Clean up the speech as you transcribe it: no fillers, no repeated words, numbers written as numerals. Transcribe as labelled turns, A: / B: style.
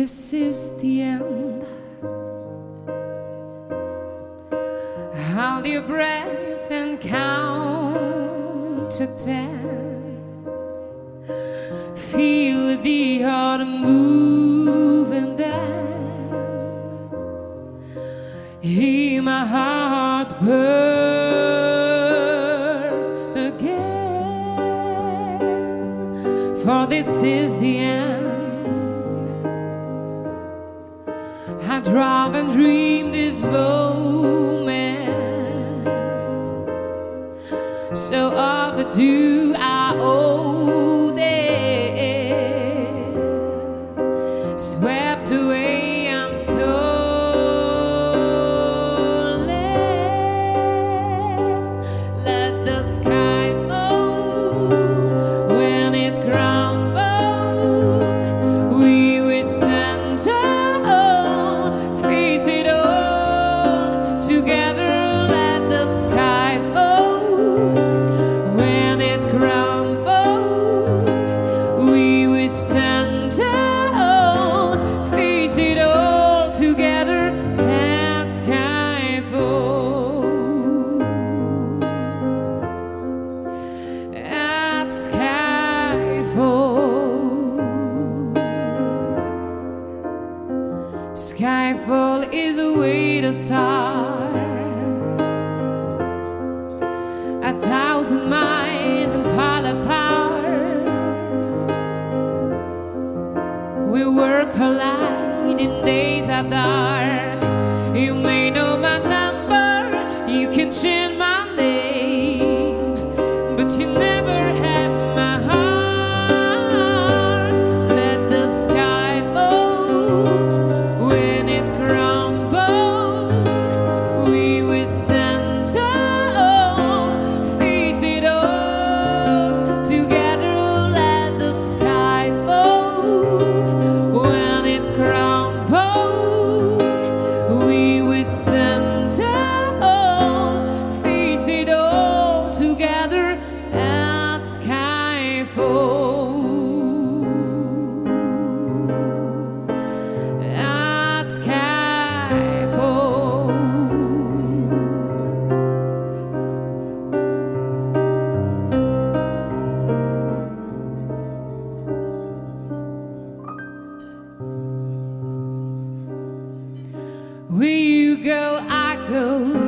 A: this is the end. Hold your breath and count to 10. Feel the heart move and then hear my heart burn again. For this is the end. I drive and dream this moment, so often do I owe them. Swept away, I'm stolen. Let the sky fall when it crumbles. We will stand tall, face it all together. Let the sky fall when it crumbles. We will stand tall, face it all together. Let sky fall, let sky fall. Skyfall is a way to start 1,000 miles and pile apart. We work collide in days are dark. You may know my number, you can change my name, but you never had my heart. Let the sky fall when it crumbles. We will stand tall, face it all together. Let the sky fall when it crumbles. We will stand tall, face it all together. Let sky fall, let sky fall. Where you go, I go.